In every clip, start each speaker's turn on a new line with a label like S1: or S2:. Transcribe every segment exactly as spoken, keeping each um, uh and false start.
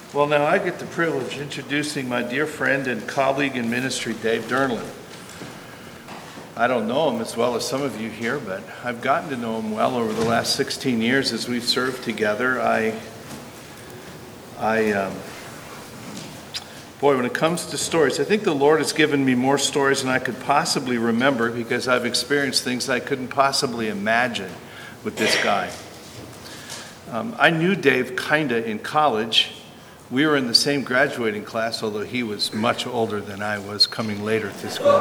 S1: Well, now I get the privilege of introducing my dear friend and colleague in ministry, Dave Durnland. I don't know him as well as some of you here, but I've gotten to know him well over the last sixteen years as we've served together. I, I, um, boy, when it comes to stories, I think the Lord has given me more stories than I could possibly remember because I've experienced things I couldn't possibly imagine with this guy. Um, I knew Dave kinda in college. We were in the same graduating class, although he was much older than I was coming later to school.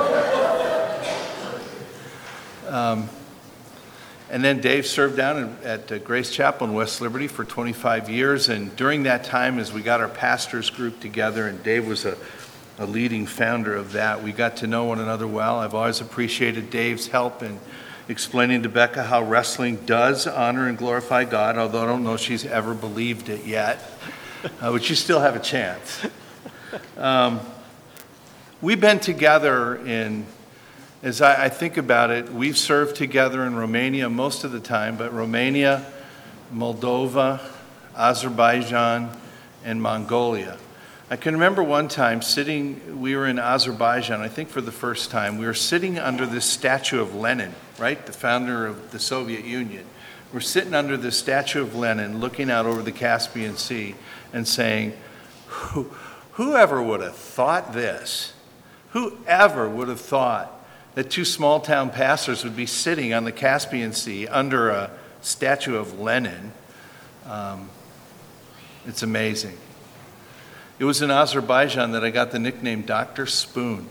S1: Um, and then Dave served down at uh, Grace Chapel in West Liberty for twenty-five years. And during that time, as we got our pastors group together, and Dave was a, a leading founder of that, we got to know one another well. I've always appreciated Dave's help in explaining to Becca how wrestling does honor and glorify God, although I don't know if she's ever believed it yet. Uh, but you still have a chance. Um, we've been together in, as I, I think about it, we've served together in Romania most of the time, but Romania, Moldova, Azerbaijan, and Mongolia. I can remember one time sitting, we were in Azerbaijan, I think for the first time, we were sitting under this statue of Lenin, right, the founder of the Soviet Union. We're sitting under the statue of Lenin, looking out over the Caspian Sea and saying, Who, whoever would have thought this? Whoever would have thought that two small town pastors would be sitting on the Caspian Sea under a statue of Lenin? Um, it's amazing. It was in Azerbaijan that I got the nickname Doctor Spoon.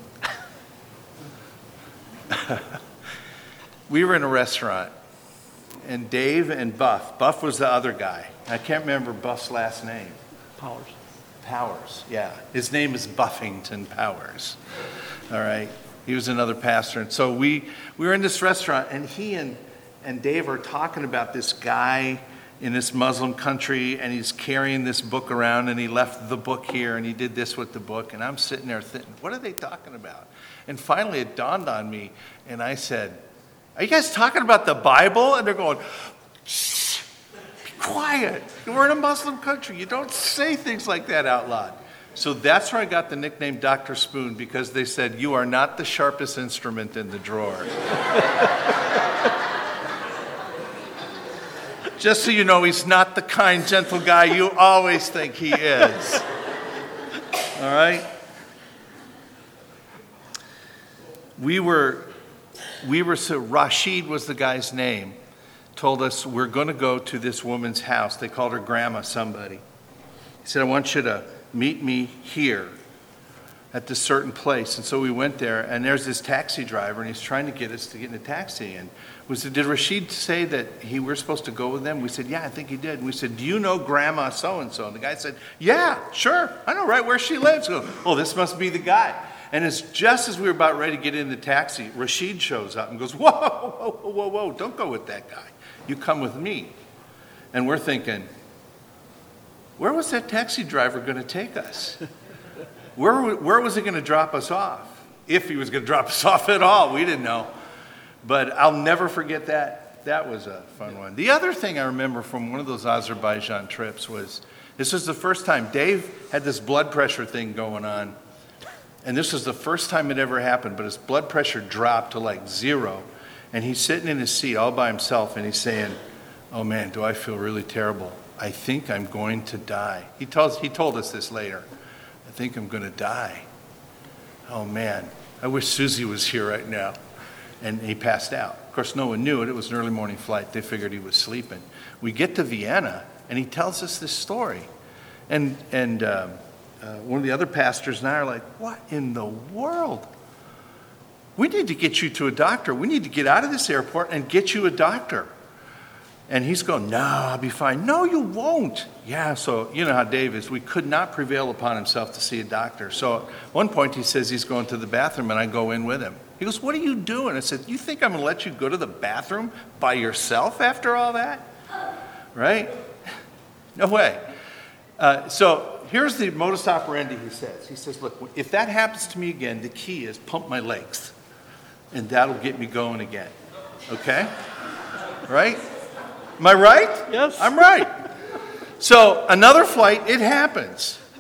S1: We were in a restaurant. And Dave and Buff. Buff was the other guy. I can't remember Buff's last name.
S2: Powers.
S1: Powers, yeah. His name is Buffington Powers. All right. He was another pastor. And so we, we were in this restaurant, and he and, and Dave are talking about this guy in this Muslim country, and he's carrying this book around, and he left the book here, and he did this with the book. And I'm sitting there thinking, what are they talking about? And finally it dawned on me, and I said, are you guys talking about the Bible? And they're going, shh, be quiet. We're in a Muslim country. You don't say things like that out loud. So that's where I got the nickname Doctor Spoon, because they said, you are not the sharpest instrument in the drawer. Just so you know, he's not the kind, gentle guy you always think he is. All right? We were... We were so, Rashid was the guy's name, told us we're going to go to this woman's house. They called her Grandma somebody. He said, I want you to meet me here at this certain place. And so we went there, and there's this taxi driver, and he's trying to get us to get in a taxi. And we said, did Rashid say that he we're supposed to go with them? We said, yeah, I think he did. And we said, do you know Grandma so-and-so? And the guy said, yeah, sure. I know right where she lives. We go, oh, this must be the guy. And it's just as we were about ready to get in the taxi, Rashid shows up and goes, whoa, whoa, whoa, whoa, whoa, don't go with that guy. You come with me. And we're thinking, where was that taxi driver going to take us? Where, where was he going to drop us off? If he was going to drop us off at all, we didn't know. But I'll never forget that. That was a fun one. The other thing I remember from one of those Azerbaijan trips was, this was the first time Dave had this blood pressure thing going on. And this was the first time it ever happened, but his blood pressure dropped to like zero. And he's sitting in his seat all by himself, and he's saying, oh man, do I feel really terrible. I think I'm going to die. He tells, he told us this later. I think I'm going to die. Oh man, I wish Susie was here right now. And he passed out. Of course, no one knew it. It was an early morning flight. They figured he was sleeping. We get to Vienna, and he tells us this story. And, and, um, Uh, one of the other pastors and I are like, what in the world? We need to get you to a doctor. We need to get out of this airport and get you a doctor. And he's going, no, I'll be fine. No, you won't. Yeah, so you know how Dave is. We could not prevail upon himself to see a doctor. So at one point he says he's going to the bathroom, and I go in with him. He goes, what are you doing? I said, you think I'm going to let you go to the bathroom by yourself after all that? Right? No way. Uh, so here's the modus operandi, he says. He says, look, if that happens to me again, the key is pump my legs, and that'll get me going again. Okay? Right? Am I right?
S2: Yes.
S1: I'm right. So another flight, it happens.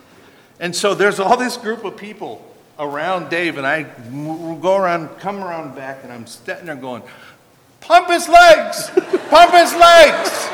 S1: And so there's all this group of people around Dave, and I go around, come around back, and I'm standing there going, pump his legs! Pump his legs!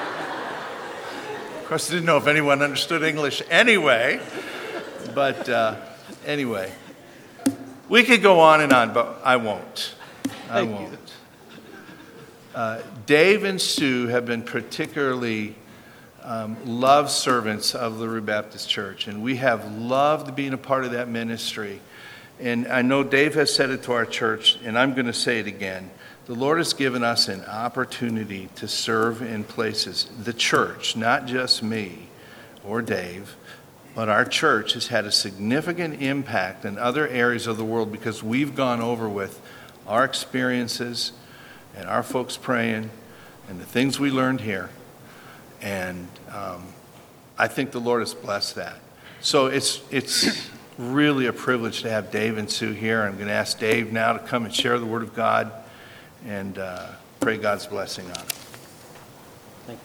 S1: Of course, I didn't know if anyone understood English anyway, but uh, anyway. We could go on and on, but I won't. I
S2: Thank
S1: won't. Uh, Dave and Sue have been particularly um, loved servants of LaRue Baptist Church, and we have loved being a part of that ministry. And I know Dave has said it to our church, and I'm going to say it again. The Lord has given us an opportunity to serve in places. The church, not just me or Dave, but our church has had a significant impact in other areas of the world because we've gone over with our experiences and our folks praying and the things we learned here. And um, I think the Lord has blessed that. So it's it's really a privilege to have Dave and Sue here. I'm going to ask Dave now to come and share the Word of God and uh, pray God's blessing on it.
S2: Thank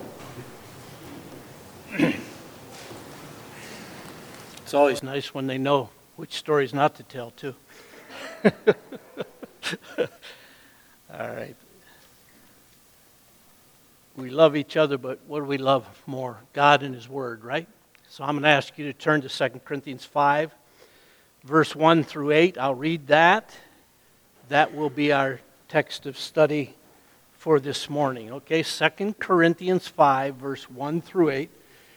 S2: you, God. It's always nice when they know which stories not to tell, too. All right. We love each other, but what do we love more? God and His Word, right? So I'm going to ask you to turn to Second Corinthians five, verse one through eight. I'll read that. That will be our text of study for this morning. Okay, Second Corinthians five, verse one through eight.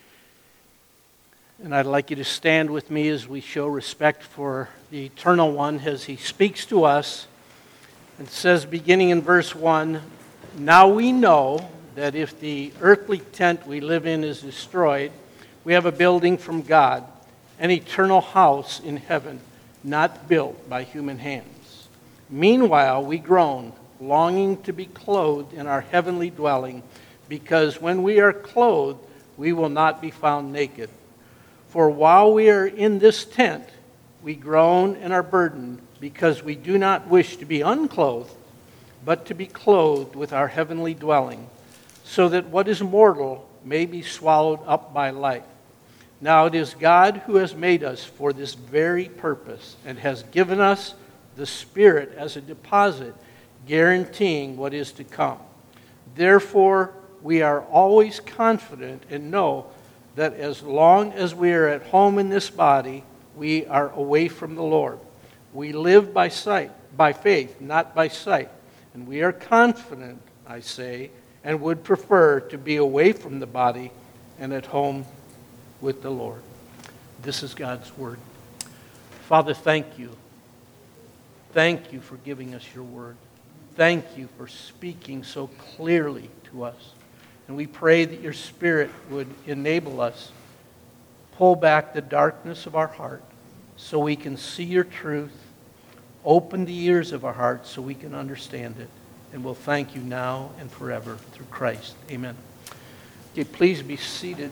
S2: And I'd like you to stand with me as we show respect for the Eternal One as He speaks to us. It says, beginning in verse one, now we know that if the earthly tent we live in is destroyed, we have a building from God, an eternal house in heaven, not built by human hands. Meanwhile, we groan, longing to be clothed in our heavenly dwelling, because when we are clothed, we will not be found naked. For while we are in this tent, we groan and are burdened, because we do not wish to be unclothed, but to be clothed with our heavenly dwelling, so that what is mortal may be swallowed up by life. Now it is God who has made us for this very purpose, and has given us the Spirit as a deposit, guaranteeing what is to come. Therefore, we are always confident and know that as long as we are at home in this body, we are away from the Lord. We live by sight, by faith, not by sight. And we are confident, I say, and would prefer to be away from the body and at home with the Lord. This is God's word. Father, thank you. Thank you for giving us your word. Thank you for speaking so clearly to us. And we pray that your Spirit would enable us, pull back the darkness of our heart so we can see your truth, open the ears of our hearts so we can understand it. And we'll thank you now and forever through Christ. Amen. Okay, please be seated.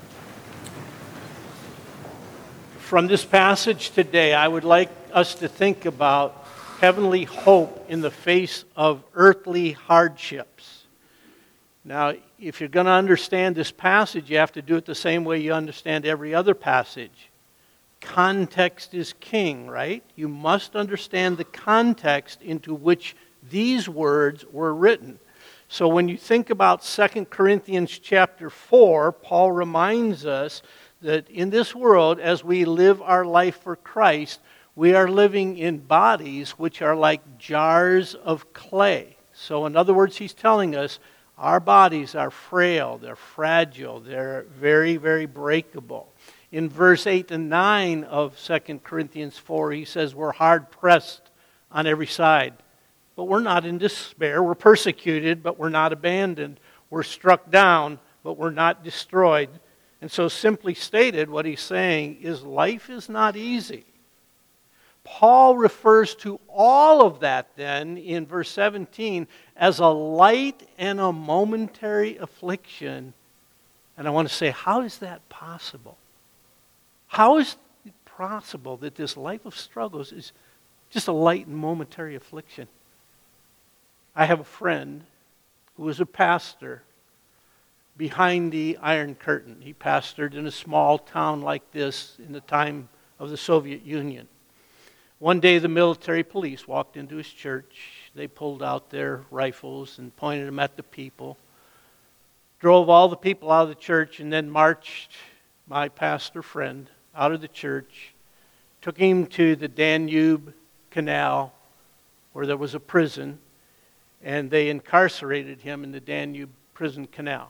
S2: From this passage today, I would like us to think about heavenly hope in the face of earthly hardships. Now, if you're going to understand this passage, you have to do it the same way you understand every other passage. Context is king, right? You must understand the context into which these words were written. So when you think about Second Corinthians chapter four, Paul reminds us that in this world, as we live our life for Christ, we are living in bodies which are like jars of clay. So in other words, he's telling us, our bodies are frail, they're fragile, they're very, very breakable. In verse eight and nine of Second Corinthians four, he says we're hard-pressed on every side. But we're not in despair. We're persecuted, but we're not abandoned. We're struck down, but we're not destroyed. And so simply stated, what he's saying is life is not easy. Paul refers to all of that then in verse seventeen as a light and a momentary affliction. And I want to say, how is that possible? How is it possible that this life of struggles is just a light and momentary affliction? I have a friend who is a pastor, behind the Iron Curtain. He pastored in a small town like this in the time of the Soviet Union. One day the military police walked into his church. They pulled out their rifles and pointed them at the people, drove all the people out of the church, and then marched my pastor friend out of the church, took him to the Danube Canal where there was a prison, and they incarcerated him in the Danube prison canal.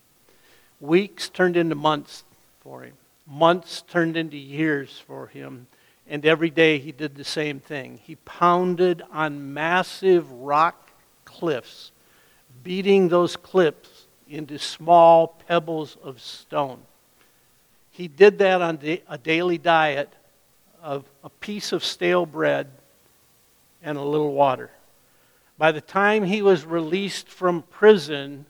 S2: Weeks turned into months for him. Months turned into years for him. And every day he did the same thing. He pounded on massive rock cliffs, beating those cliffs into small pebbles of stone. He did that on a daily diet of a piece of stale bread and a little water. By the time he was released from prison,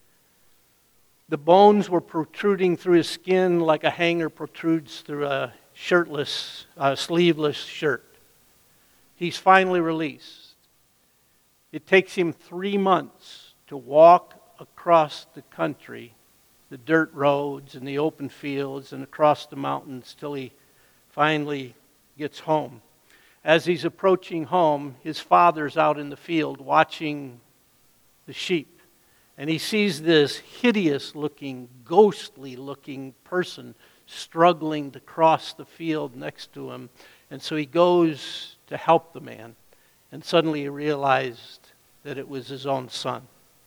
S2: the bones were protruding through his skin like a hanger protrudes through a shirtless, uh, sleeveless shirt. He's finally released. It takes him three months to walk across the country, the dirt roads and the open fields and across the mountains till he finally gets home. As he's approaching home, his father's out in the field watching the sheep. And he sees this hideous-looking, ghostly-looking person struggling to cross the field next to him. And so he goes to help the man. And suddenly he realized that it was his own son.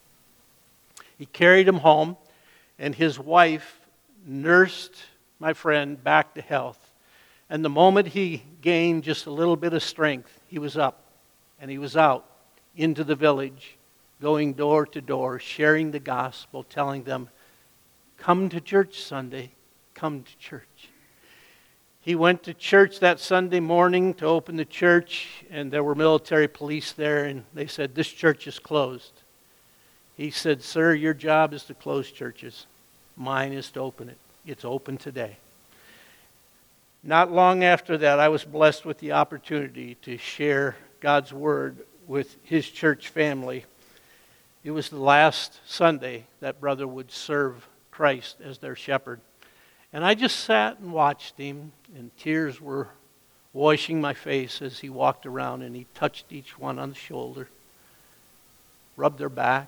S2: He carried him home, and his wife nursed my friend back to health. And the moment he gained just a little bit of strength, he was up, and he was out into the village, going door to door, sharing the gospel, telling them, come to church Sunday, come to church. He went to church that Sunday morning to open the church, and there were military police there, and they said, this church is closed. He said, sir, your job is to close churches. Mine is to open it. It's open today. Not long after that, I was blessed with the opportunity to share God's Word with his church family. It was the last Sunday that brother would serve Christ as their shepherd. And I just sat and watched him, and tears were washing my face as he walked around, and he touched each one on the shoulder, rubbed their back,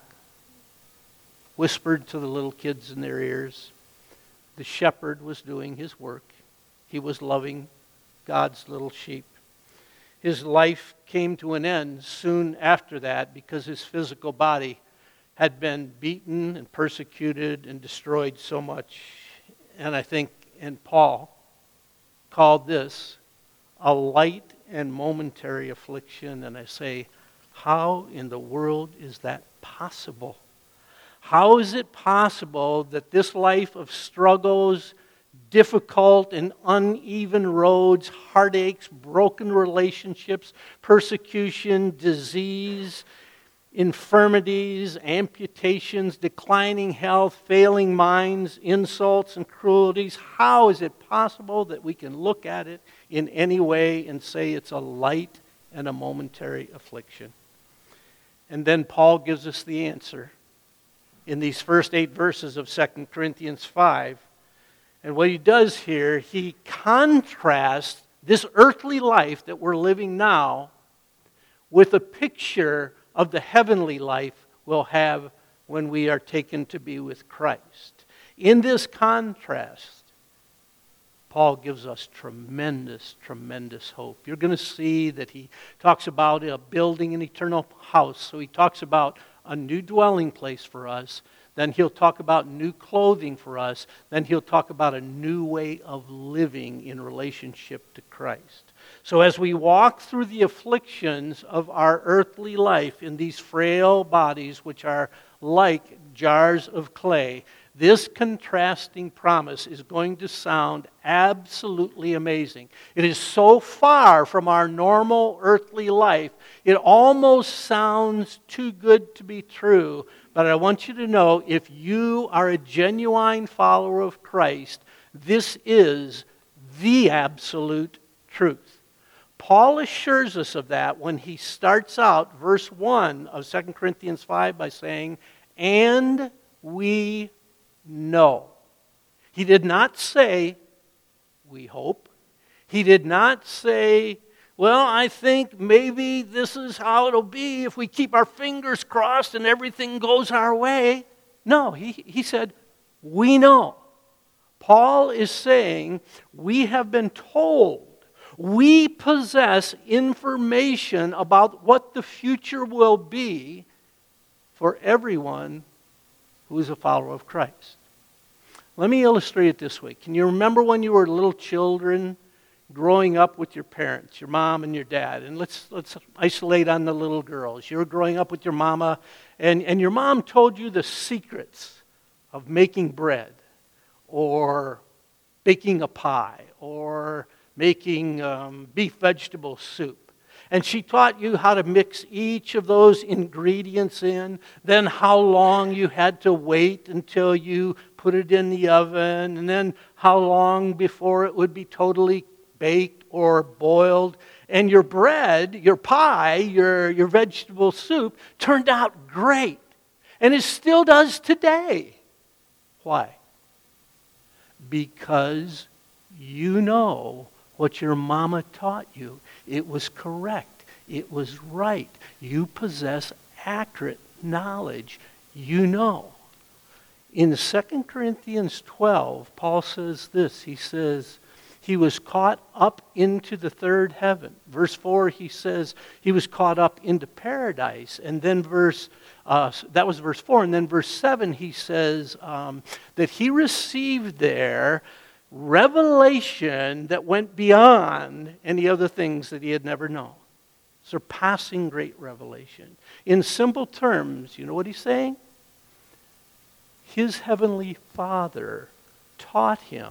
S2: whispered to the little kids in their ears. The shepherd was doing his work. He was loving God's little sheep. His life came to an end soon after that because his physical body had been beaten and persecuted and destroyed so much. And I think, and Paul called this a light and momentary affliction. And I say, how in the world is that possible? How is it possible that this life of struggles, difficult and uneven roads, heartaches, broken relationships, persecution, disease, infirmities, amputations, declining health, failing minds, insults and cruelties, how is it possible that we can look at it in any way and say it's a light and a momentary affliction? And then Paul gives us the answer in these first eight verses of Second Corinthians five. And what he does here, he contrasts this earthly life that we're living now with a picture of the heavenly life we'll have when we are taken to be with Christ. In this contrast, Paul gives us tremendous, tremendous hope. You're going to see that he talks about a building an eternal house. So he talks about a new dwelling place for us. Then he'll talk about new clothing for us. Then he'll talk about a new way of living in relationship to Christ. So as we walk through the afflictions of our earthly life in these frail bodies, which are like jars of clay, this contrasting promise is going to sound absolutely amazing. It is so far from our normal earthly life, it almost sounds too good to be true. But I want you to know, if you are a genuine follower of Christ, this is the absolute truth. Paul assures us of that when he starts out verse one of Second Corinthians five by saying, and we know. He did not say, we hope. He did not say, well, I think maybe this is how it'll be if we keep our fingers crossed and everything goes our way. No, he, he said, we know. Paul is saying, we have been told, we possess information about what the future will be for everyone who is a follower of Christ. Let me illustrate it this way. Can you remember when you were little children growing up with your parents, your mom and your dad? And let's let's isolate on the little girls. You were growing up with your mama, and, and your mom told you the secrets of making bread, or baking a pie, or making um, beef vegetable soup. And she taught you how to mix each of those ingredients in, then how long you had to wait until you put it in the oven, and then how long before it would be totally baked or boiled. And your bread, your pie, your, your vegetable soup turned out great. And it still does today. Why? Because you know what your mama taught you. It was correct. It was right. You possess accurate knowledge. You know. In Second Corinthians twelve, Paul says this. He says, he was caught up into the third heaven. Verse four, he says, he was caught up into paradise. And then verse, uh, that was verse four. And then verse seven, he says um, that he received there revelation that went beyond any other things that he had never known. Surpassing great revelation. In simple terms, you know what he's saying? His heavenly Father taught him,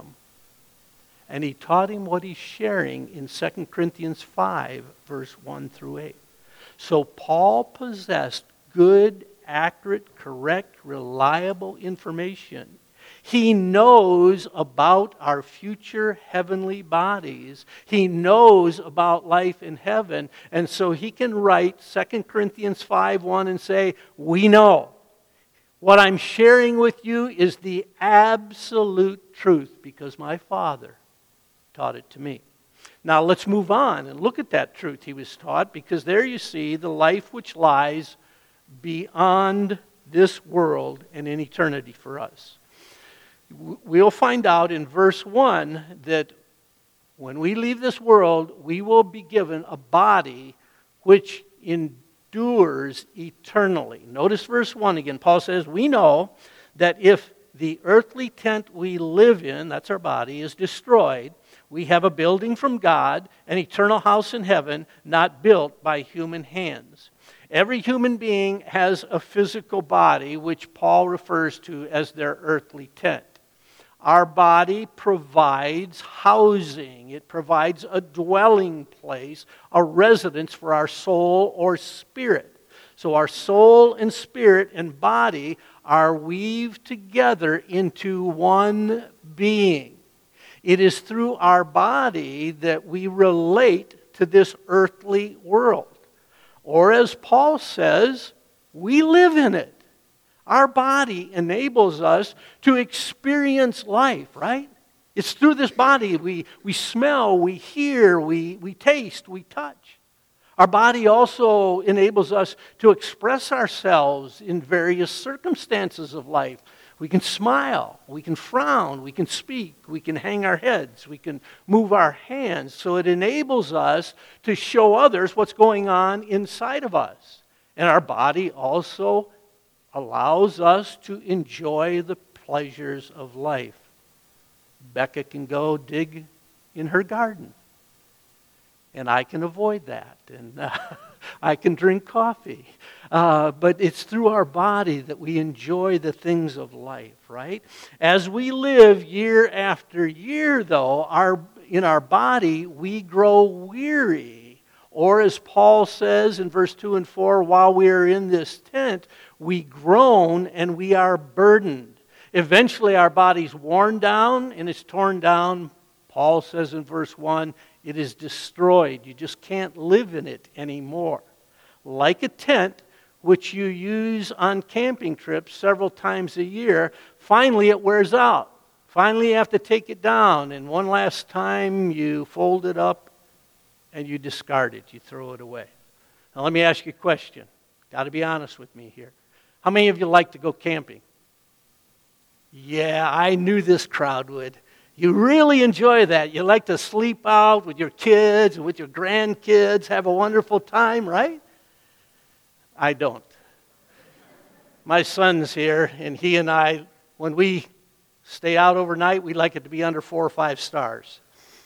S2: and he taught him what he's sharing in Second Corinthians five, verse one through eight. So Paul possessed good, accurate, correct, reliable information. He knows about our future heavenly bodies. He knows about life in heaven. And so he can write Second Corinthians five one and say, we know. What I'm sharing with you is the absolute truth because my Father taught it to me. Now let's move on and look at that truth he was taught, because there you see the life which lies beyond this world and in eternity for us. We'll find out in verse one that when we leave this world, we will be given a body which endures eternally. Notice verse one again. Paul says, we know that if the earthly tent we live in, that's our body, is destroyed, we have a building from God, an eternal house in heaven, not built by human hands. Every human being has a physical body, which Paul refers to as their earthly tent. Our body provides housing. It provides a dwelling place, a residence for our soul or spirit. So our soul and spirit and body are weaved together into one being. It is through our body that we relate to this earthly world. Or as Paul says, we live in it. Our body enables us to experience life, right? It's through this body we, we smell, we hear, we, we taste, we touch. Our body also enables us to express ourselves in various circumstances of life. We can smile, we can frown, we can speak, we can hang our heads, we can move our hands. So it enables us to show others what's going on inside of us. And our body also allows us to enjoy the pleasures of life. Becca can go dig in her garden, and I can avoid that, and uh, I can drink coffee. Uh, but it's through our body that we enjoy the things of life, right? As we live year after year, though, our in our body we grow weary. Or as Paul says in verse two and four, while we are in this tent, we groan and we are burdened. Eventually our body's worn down and it's torn down. Paul says in verse one, it is destroyed. You just can't live in it anymore. Like a tent, which you use on camping trips several times a year, finally it wears out. Finally you have to take it down, and one last time you fold it up and you discard it, you throw it away. Now let me ask you a question. Got to be honest with me here. How many of you like to go camping? Yeah, I knew this crowd would. You really enjoy that. You like to sleep out with your kids and with your grandkids, have a wonderful time, right? I don't. My son's here, and he and I, when we stay out overnight, we like it to be under four or five stars.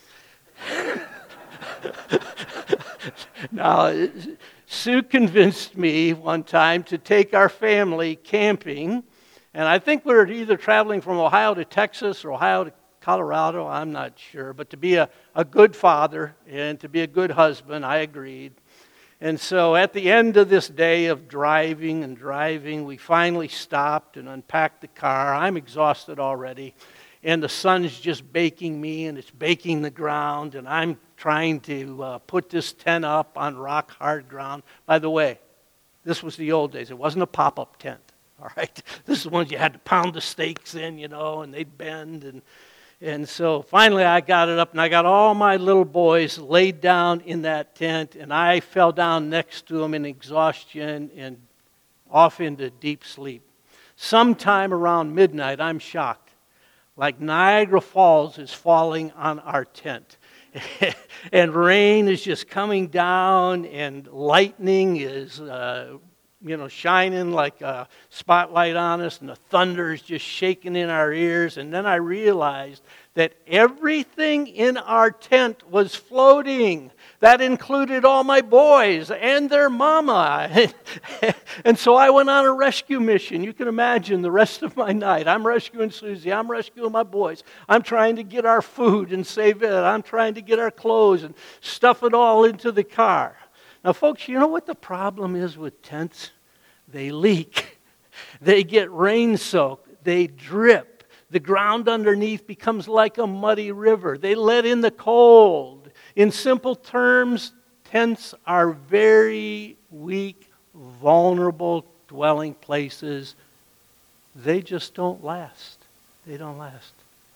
S2: Now, Sue convinced me one time to take our family camping, and I think we were either traveling from Ohio to Texas or Ohio to Colorado, I'm not sure, but to be a, a good father and to be a good husband, I agreed. And so at the end of this day of driving and driving, we finally stopped and unpacked the car. I'm exhausted already, and the sun's just baking me, and it's baking the ground, and I'm trying to uh, put this tent up on rock-hard ground. By the way, this was the old days. It wasn't a pop-up tent, all right? This is the ones you had to pound the stakes in, you know, and they'd bend. And, and so finally I got it up, and I got all my little boys laid down in that tent, and I fell down next to them in exhaustion and off into deep sleep. Sometime around midnight, I'm shocked. Like Niagara Falls is falling on our tent. And rain is just coming down, and lightning is, uh, you know, shining like a spotlight on us, and the thunder is just shaking in our ears. And then I realized that everything in our tent was floating. That included all my boys and their mama. And so I went on a rescue mission. You can imagine the rest of my night. I'm rescuing Susie. I'm rescuing my boys. I'm trying to get our food and save it. I'm trying to get our clothes and stuff it all into the car. Now, folks, you know what the problem is with tents? They leak. They get rain soaked. They drip. The ground underneath becomes like a muddy river. They let in the cold. In simple terms, tents are very weak, vulnerable dwelling places. They just don't last. They don't last.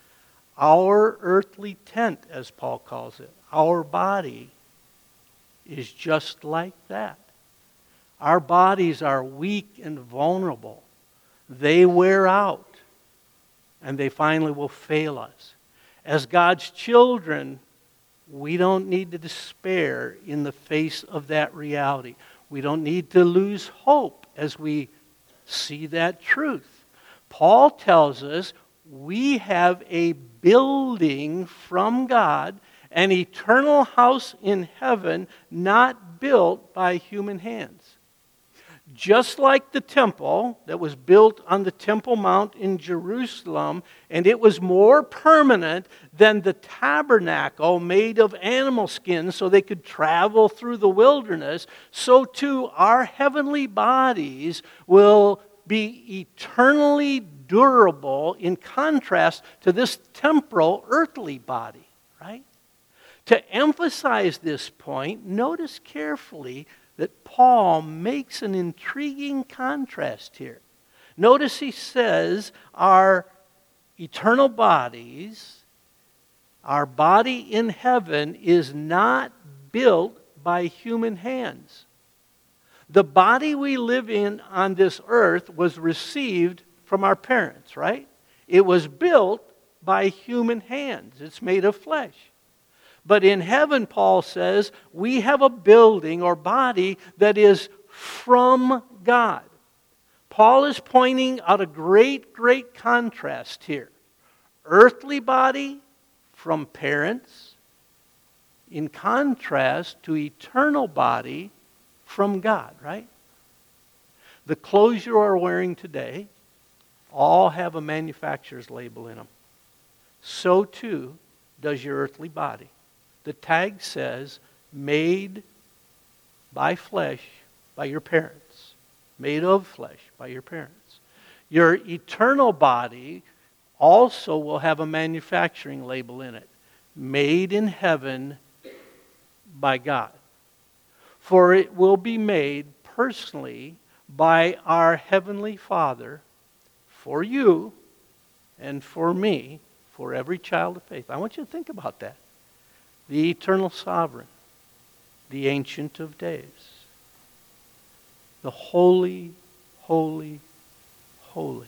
S2: Our earthly tent, as Paul calls it, our body is just like that. Our bodies are weak and vulnerable. They wear out, and they finally will fail us. As God's children, we don't need to despair in the face of that reality. We don't need to lose hope as we see that truth. Paul tells us we have a building from God, an eternal house in heaven, not built by human hands. Just like the temple that was built on the Temple Mount in Jerusalem, and it was more permanent than the tabernacle made of animal skins so they could travel through the wilderness, so too our heavenly bodies will be eternally durable in contrast to this temporal earthly body, right? To emphasize this point, notice carefully that Paul makes an intriguing contrast here. Notice he says our eternal bodies, our body in heaven is not built by human hands. The body we live in on this earth was received from our parents, right? It was built by human hands. It's made of flesh. But in heaven, Paul says, we have a building or body that is from God. Paul is pointing out a great, great contrast here. Earthly body from parents, in contrast to eternal body from God, right? The clothes you are wearing today all have a manufacturer's label in them. So too does your earthly body. The tag says, made by flesh by your parents. Made of flesh by your parents. Your eternal body also will have a manufacturing label in it. Made in heaven by God. For it will be made personally by our Heavenly Father for you and for me, for every child of faith. I want you to think about that. The eternal sovereign, the Ancient of Days, the holy, holy, holy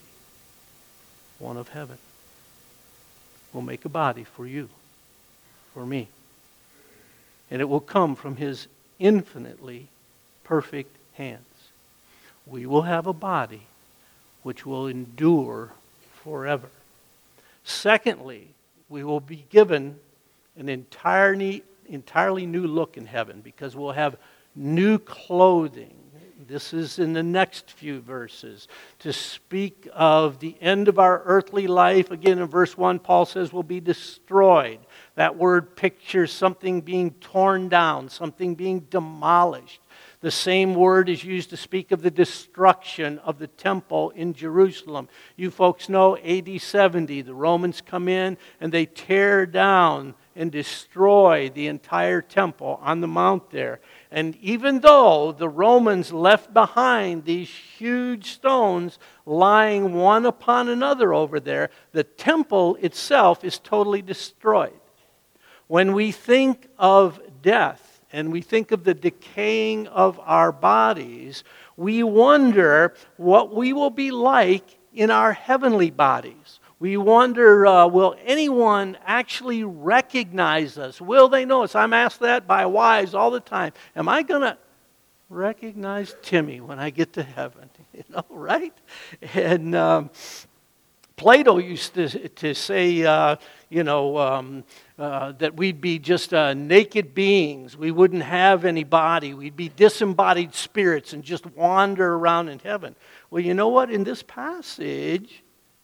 S2: one of heaven will make a body for you, for me. And it will come from his infinitely perfect hands. We will have a body which will endure forever. Secondly, we will be given an entirely, entirely new look in heaven because we'll have new clothing. This is in the next few verses to speak of the end of our earthly life. Again, in verse one, Paul says we'll be destroyed. That word pictures something being torn down, something being demolished. The same word is used to speak of the destruction of the temple in Jerusalem. You folks know A D seventy, the Romans come in and they tear down and destroy the entire temple on the mount there. And even though the Romans left behind these huge stones lying one upon another over there, the temple itself is totally destroyed. When we think of death, and we think of the decaying of our bodies, we wonder what we will be like in our heavenly bodies. We wonder, uh, will anyone actually recognize us? Will they know us? I'm asked that by wives all the time. Am I going to recognize Timmy when I get to heaven? You know, right? And um, Plato used to, to say, uh, you know, um, uh, that we'd be just uh, naked beings. We wouldn't have any body. We'd be disembodied spirits and just wander around in heaven. Well, you know what? In this passage,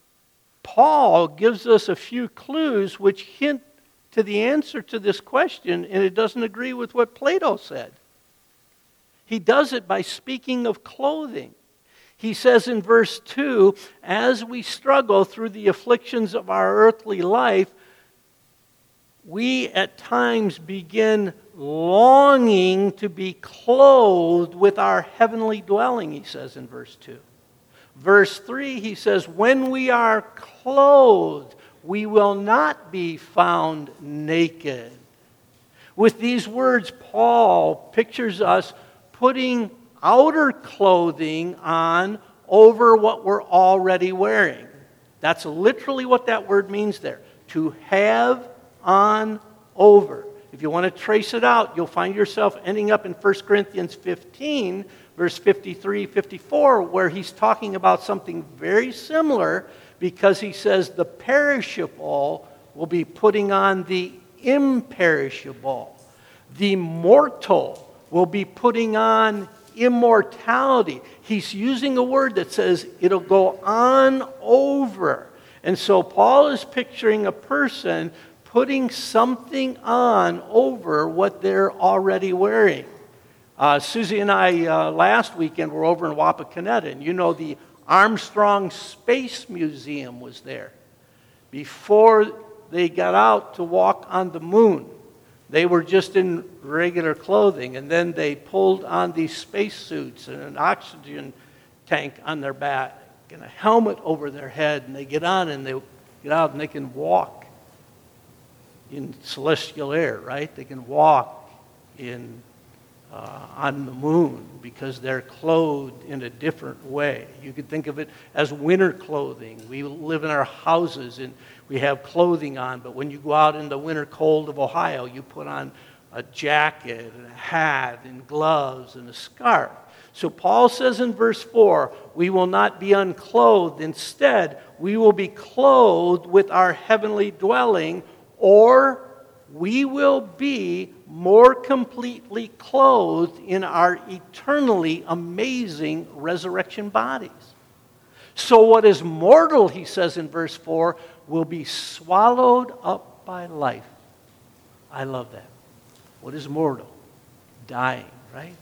S2: Paul gives us a few clues which hint to the answer to this question, and it doesn't agree with what Plato said. He does it by speaking of clothing. He says in verse two, as we struggle through the afflictions of our earthly life, we at times begin longing to be clothed with our heavenly dwelling, he says in verse two. Verse three, he says, when we are clothed, we will not be found naked. With these words, Paul pictures us putting outer clothing on over what we're already wearing. That's literally what that word means there. To have on over. If you want to trace it out, you'll find yourself ending up in First Corinthians fifteen, verse fifty-three, fifty-four, where he's talking about something very similar because he says the perishable will be putting on the imperishable. The mortal will be putting on immortality. He's using a word that says it'll go on over. And so Paul is picturing a person putting something on over what they're already wearing. Uh, Susie and I uh, last weekend were over in Wapakoneta, and you know the Armstrong Space Museum was there. Before they got out to walk on the moon, they were just in regular clothing, and then they pulled on these space suits and an oxygen tank on their back and a helmet over their head, and they get on and they get out and they can walk in celestial air, right? They can walk in uh, on the moon because they're clothed in a different way. You could think of it as winter clothing. We live in our houses and we have clothing on, but when you go out in the winter cold of Ohio, you put on a jacket and a hat and gloves and a scarf. So Paul says in verse four, we will not be unclothed. Instead, we will be clothed with our heavenly dwelling, or we will be more completely clothed in our eternally amazing resurrection bodies. So what is mortal, he says in verse four, will be swallowed up by life. I love that. What is mortal? Dying, right?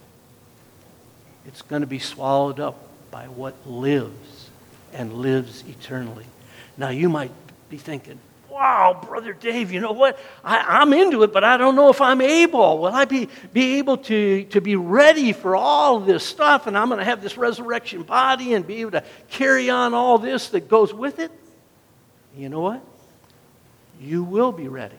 S2: It's going to be swallowed up by what lives and lives eternally. Now you might be thinking, wow, wow, Brother Dave, you know what? I, I'm into it, but I don't know if I'm able. Will I be, be able to, to be ready for all this stuff? And I'm going to have this resurrection body and be able to carry on all this that goes with it? You know what? You will be ready.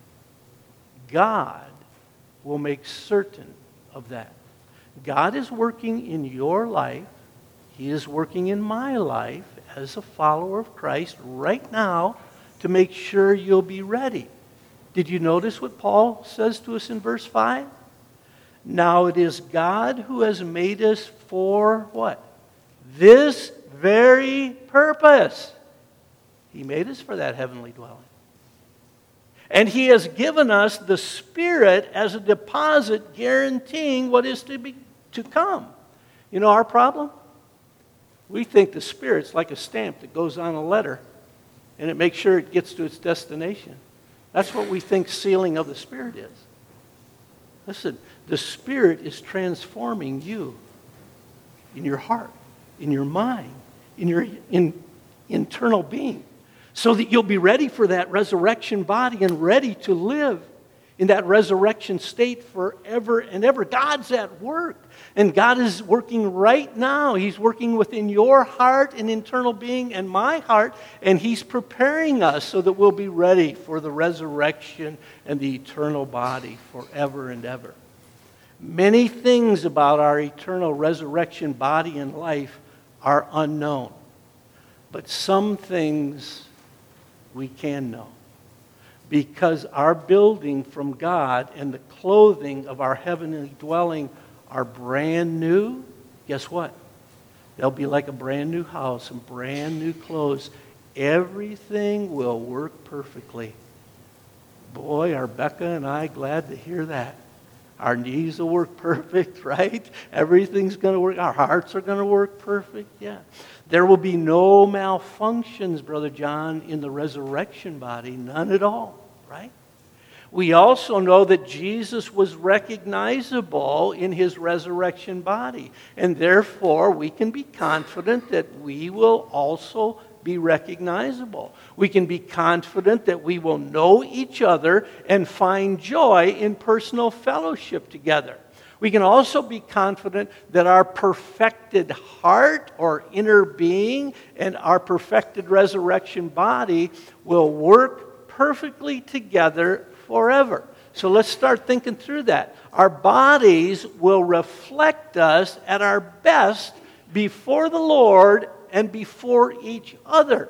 S2: God will make certain of that. God is working in your life. He is working in my life as a follower of Christ right now to make sure you'll be ready. Did you notice what Paul says to us in verse five? Now it is God who has made us for what? This very purpose. He made us for that heavenly dwelling. And He has given us the Spirit as a deposit guaranteeing what is to be to come. You know our problem? We think the Spirit's like a stamp that goes on a letter and it makes sure it gets to its destination. That's what we think sealing of the Spirit is. Listen, the Spirit is transforming you in your heart, in your mind, in your in, internal being, so that you'll be ready for that resurrection body and ready to live in that resurrection state forever and ever. God's at work, and God is working right now. He's working within your heart and internal being and my heart, and He's preparing us so that we'll be ready for the resurrection and the eternal body forever and ever. Many things about our eternal resurrection body and life are unknown, but some things we can know. Because our building from God and the clothing of our heavenly dwelling are brand new, guess what? They'll be like a brand new house and brand new clothes. Everything will work perfectly. Boy, are Becca and I glad to hear that. Our knees will work perfect, right? Everything's going to work. Our hearts are going to work perfect, yeah. There will be no malfunctions, Brother John, in the resurrection body. None at all, right? We also know that Jesus was recognizable in His resurrection body. And therefore, we can be confident that we will also be recognizable. We can be confident that we will know each other and find joy in personal fellowship together. We can also be confident that our perfected heart or inner being and our perfected resurrection body will work perfectly together forever. So let's start thinking through that. Our bodies will reflect us at our best before the Lord and before each other.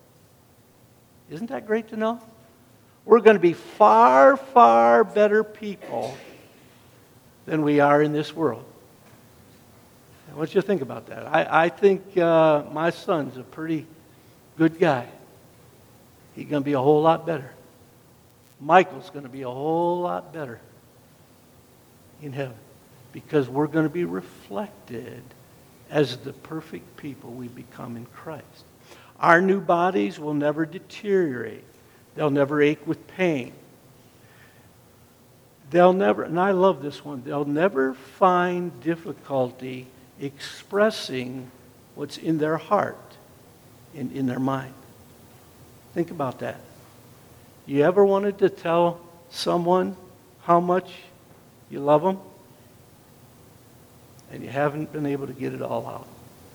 S2: Isn't that great to know? We're going to be far, far better people than we are in this world. I want you to think about that. I, I think uh, my son's a pretty good guy. He's going to be a whole lot better. Michael's going to be a whole lot better in heaven because we're going to be reflected as the perfect people we become in Christ. Our new bodies will never deteriorate. They'll never ache with pain. They'll never, and I love this one, they'll never find difficulty expressing what's in their heart and in their mind. Think about that. You ever wanted to tell someone how much you love them? And you haven't been able to get it all out.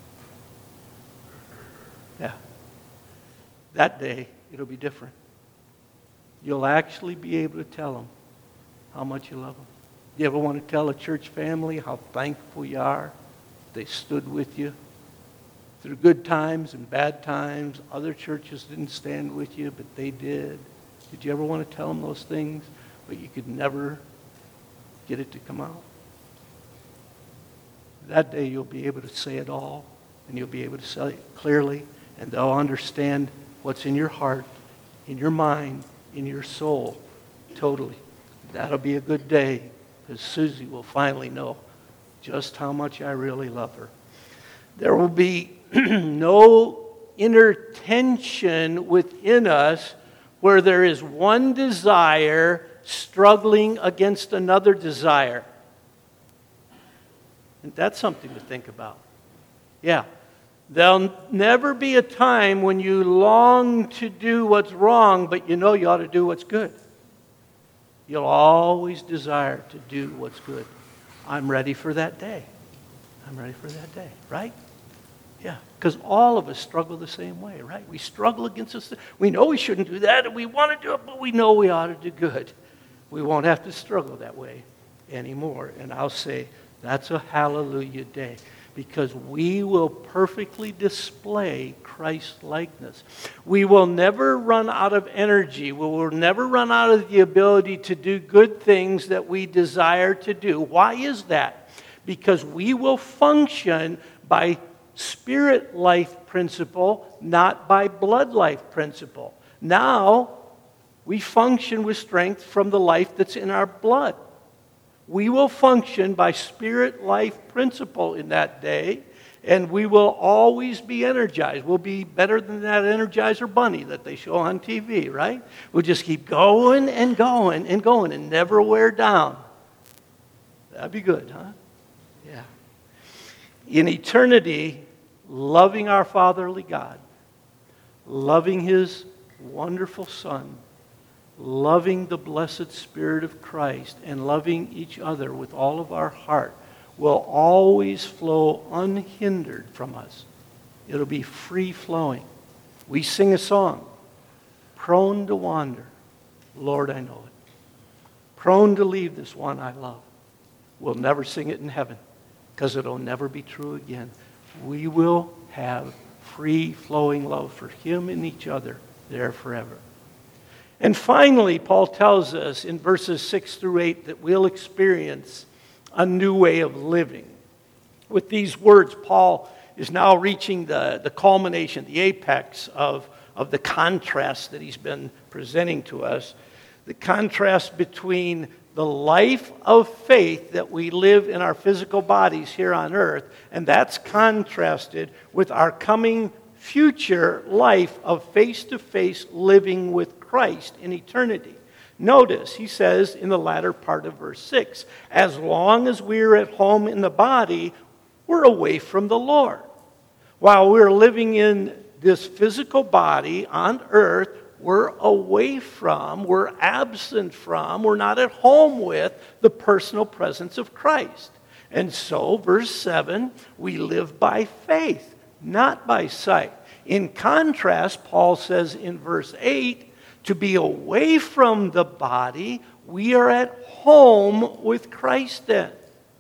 S2: Yeah. That day, it'll be different. You'll actually be able to tell them how much you love them. You ever want to tell a church family how thankful you are they stood with you through good times and bad times? Other churches didn't stand with you, but they did. Did you ever want to tell them those things, but you could never get it to come out? That day you'll be able to say it all, and you'll be able to say it clearly, and they'll understand what's in your heart, in your mind, in your soul, totally. That'll be a good day, because Susie will finally know just how much I really love her. There will be no inner tension within us where there is one desire struggling against another desire. And that's something to think about. Yeah, There'll never be a time when you long to do what's wrong, but you know you ought to do what's good. You'll always desire to do what's good. I'm ready for that day. I'm ready for that day, right? Yeah, because all of us struggle the same way, right? We struggle against this. We know we shouldn't do that, and we want to do it, but we know we ought to do good. We won't have to struggle that way anymore. And I'll say that's a hallelujah day, because we will perfectly display Christ's likeness. We will never run out of energy. We will never run out of the ability to do good things that we desire to do. Why is that? Because we will function by spirit life principle, not by blood life principle. Now, we function with strength from the life that's in our blood. We will function by spirit life principle in that day, and we will always be energized. We'll be better than that Energizer bunny that they show on T V, right? We'll just keep going and going and going and never wear down. That'd be good, huh? Yeah. In eternity, loving our fatherly God, loving His wonderful Son, loving the blessed Spirit of Christ, and loving each other with all of our heart will always flow unhindered from us. It'll be free-flowing. We sing a song, prone to wander. Lord, I know it. Prone to leave this one I love. We'll never sing it in heaven because it'll never be true again. We will have free-flowing love for Him and each other there forever. And finally, Paul tells us in verses six through eight that we'll experience a new way of living. With these words, Paul is now reaching the, the culmination, the apex of, of the contrast that he's been presenting to us. The contrast between the life of faith that we live in our physical bodies here on earth, and that's contrasted with our coming future life of face-to-face living with Christ in eternity. Notice, he says in the latter part of verse six, as long as we're at home in the body, we're away from the Lord. While we're living in this physical body on earth, we're away from, we're absent from, we're not at home with the personal presence of Christ. And so, verse seven, we live by faith, not by sight. In contrast, Paul says in verse eight, to be away from the body, we are at home with Christ then.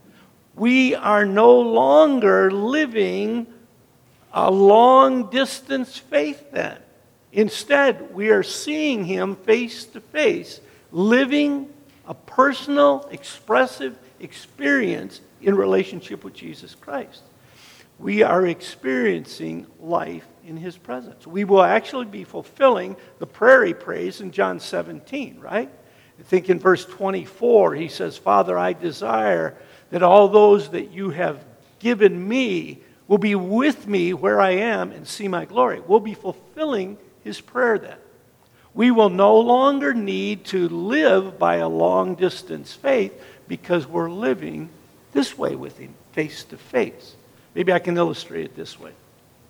S2: We are no longer living a long-distance faith then. Instead, we are seeing Him face to face, living a personal, expressive experience in relationship with Jesus Christ. We are experiencing life in His presence. We will actually be fulfilling the prayer He prays in John seventeen, right? I think in verse twenty-four, He says, Father, I desire that all those that You have given Me will be with Me where I am and see My glory. We'll be fulfilling His prayer then. We will no longer need to live by a long-distance faith because we're living this way with Him, face to face. Maybe I can illustrate it this way.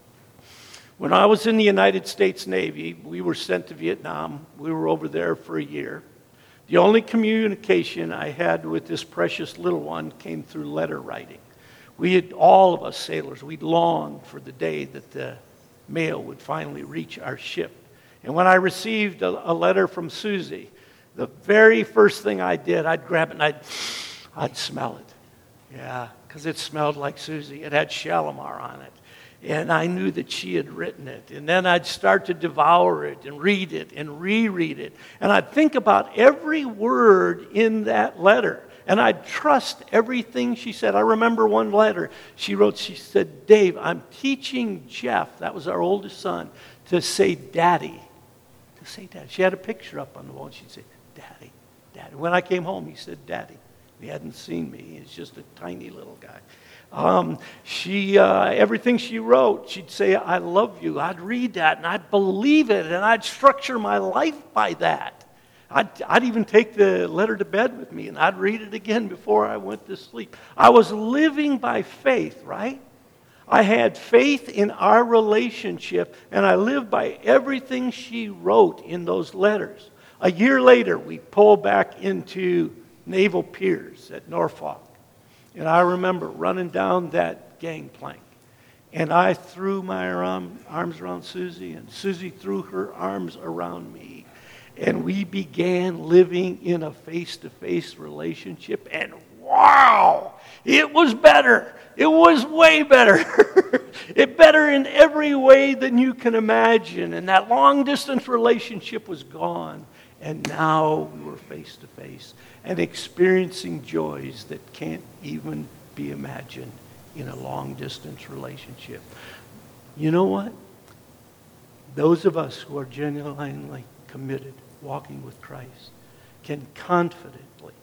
S2: When I was in the United States Navy, we were sent to Vietnam. We were over there for a year. The only communication I had with this precious little one came through letter writing. We had, all of us sailors, we longed for the day that the mail would finally reach our ship. And when I received a, a letter from Susie, the very first thing I did, I'd grab it and I'd, I'd smell it. Yeah, because it smelled like Susie. It had Shalimar on it. And I knew that she had written it. And then I'd start to devour it and read it and reread it. And I'd think about every word in that letter. And I'd trust everything she said. I remember one letter she wrote, she said, Dave, I'm teaching Jeff, that was our oldest son, to say daddy. To say daddy. She had a picture up on the wall and she'd say, daddy, daddy. When I came home, he said, daddy. He hadn't seen me. He's just a tiny little guy. Um, she, uh, everything she wrote, she'd say, I love you. I'd read that and I'd believe it and I'd structure my life by that. I'd, I'd even take the letter to bed with me and I'd read it again before I went to sleep. I was living by faith, right? I had faith in our relationship, and I lived by everything she wrote in those letters. A year later, we pulled back into Naval Piers at Norfolk. And I remember running down that gangplank. And I threw my arm, arms around Susie, and Susie threw her arms around me. And we began living in a face-to-face relationship. And wow, it was better. It was way better. It better in every way than you can imagine. And that long-distance relationship was gone. And now we were face-to-face and experiencing joys that can't even be imagined in a long-distance relationship. You know what? Those of us who are genuinely committed, walking with Christ, can confidently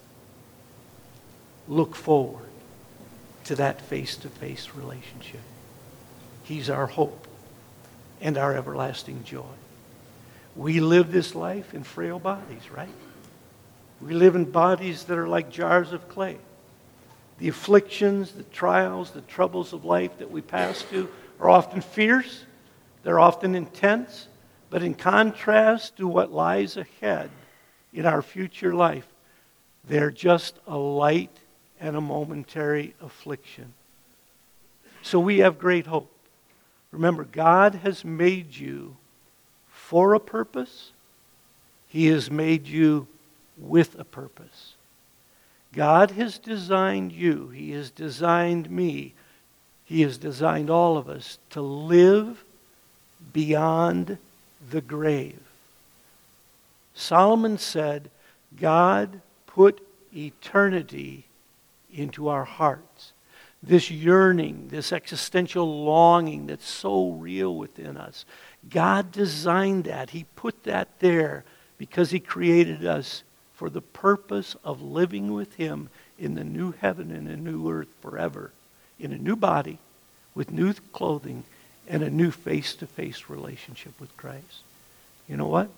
S2: look forward to that face-to-face relationship. He's our hope and our everlasting joy. We live this life in frail bodies, right? We live in bodies that are like jars of clay. The afflictions, the trials, the troubles of life that we pass through are often fierce. They're often intense. But in contrast to what lies ahead in our future life, they're just a light and a momentary affliction. So we have great hope. Remember, God has made you for a purpose. He has made you with a purpose. God has designed you. He has designed me. He has designed all of us to live beyond the grave. Solomon said, God put eternity into our hearts. This yearning, this existential longing that's so real within us. God designed that. He put that there because He created us for the purpose of living with Him in the new heaven and the new earth forever, in a new body, with new clothing, and a new face-to-face relationship with Christ. You know what?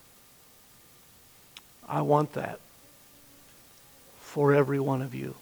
S2: I want that for every one of you.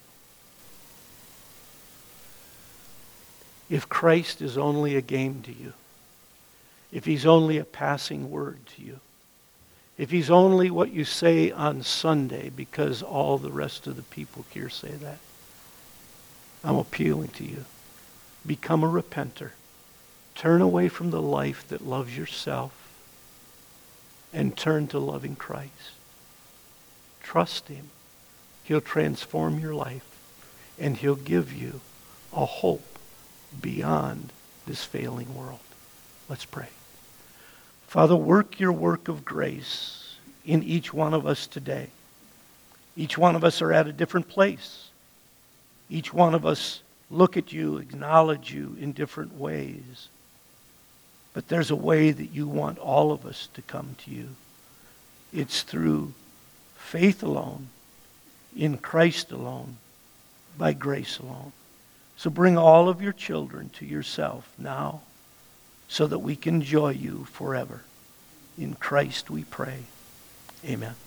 S2: If Christ is only a game to you, if He's only a passing word to you, if He's only what you say on Sunday because all the rest of the people here say that, I'm appealing to you. Become a repenter. Turn away from the life that loves yourself and turn to loving Christ. Trust Him. He'll transform your life and He'll give you a hope beyond this failing world. Let's pray. Father, work your work of grace in each one of us today. Each one of us are at a different place. Each one of us look at you, acknowledge you in different ways. But there's a way that you want all of us to come to you. It's through faith alone, in Christ alone, by grace alone. So bring all of your children to yourself now so that we can enjoy you forever. In Christ we pray. Amen.